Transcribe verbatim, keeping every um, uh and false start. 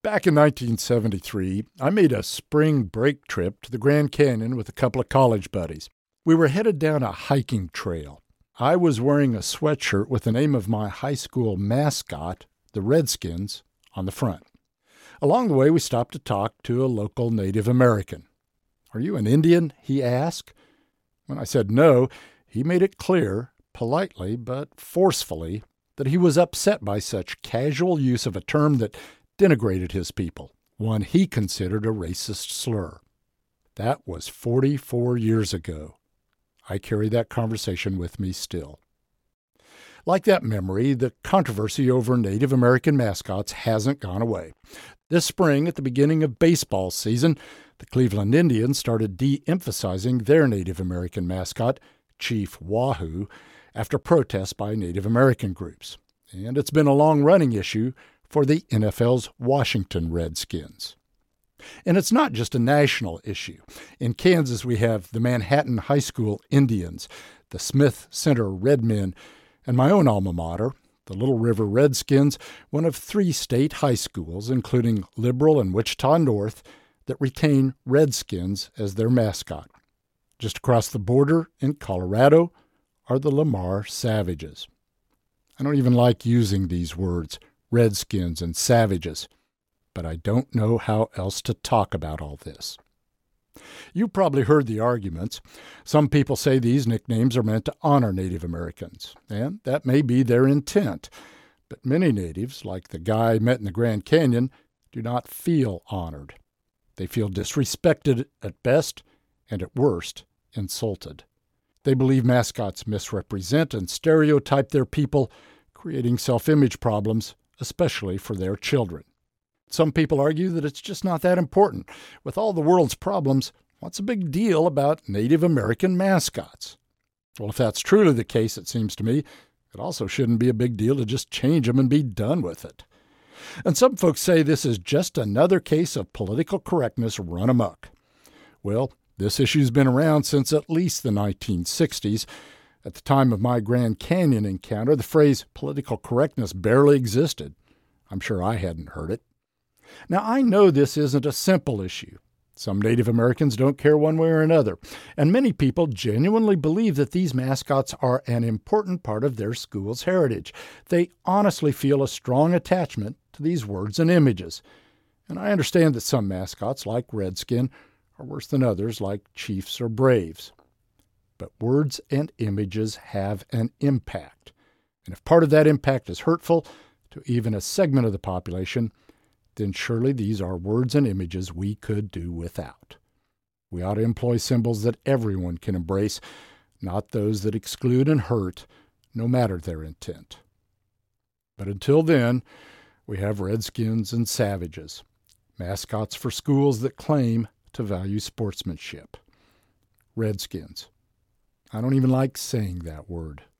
Back in nineteen seventy-three, I made a spring break trip to the Grand Canyon with a couple of college buddies. We were headed down a hiking trail. I was wearing a sweatshirt with the name of my high school mascot, the Redskins, on the front. Along the way, we stopped to talk to a local Native American. "Are you an Indian?" he asked. When I said no, he made it clear, politely but forcefully, that he was upset by such casual use of a term that denigrated his people, one he considered a racist slur. That was forty-four years ago. I carry that conversation with me still. Like that memory, the controversy over Native American mascots hasn't gone away. This spring, at the beginning of baseball season, the Cleveland Indians started de-emphasizing their Native American mascot, Chief Wahoo, after protests by Native American groups. And it's been a long-running issue for the N F L's Washington Redskins. And it's not just a national issue. In Kansas, we have the Manhattan High School Indians, the Smith Center Redmen, and my own alma mater, the Little River Redskins, one of three state high schools, including Liberal and Wichita North, that retain Redskins as their mascot. Just across the border in Colorado are the Lamar Savages. I don't even like using these words, Redskins and Savages, but I don't know how else to talk about all this. You've probably heard the arguments. Some people say these nicknames are meant to honor Native Americans, and that may be their intent. But many natives, like the guy I met in the Grand Canyon, do not feel honored. They feel disrespected at best, and at worst, insulted. They believe mascots misrepresent and stereotype their people, creating self-image problems, especially for their children. Some people argue that it's just not that important. With all the world's problems, what's a big deal about Native American mascots? Well, if that's truly the case, it seems to me, it also shouldn't be a big deal to just change them and be done with it. And some folks say this is just another case of political correctness run amok. Well, this issue's been around since at least the nineteen sixties. At the time of my Grand Canyon encounter, the phrase political correctness barely existed. I'm sure I hadn't heard it. Now, I know this isn't a simple issue. Some Native Americans don't care one way or another, and many people genuinely believe that these mascots are an important part of their school's heritage. They honestly feel a strong attachment to these words and images. And I understand that some mascots, like Redskin, are worse than others, like Chiefs or Braves. But words and images have an impact. And if part of that impact is hurtful to even a segment of the population, then surely these are words and images we could do without. We ought to employ symbols that everyone can embrace, not those that exclude and hurt, no matter their intent. But until then, we have Redskins and Savages, mascots for schools that claim to value sportsmanship. Redskins. I don't even like saying that word.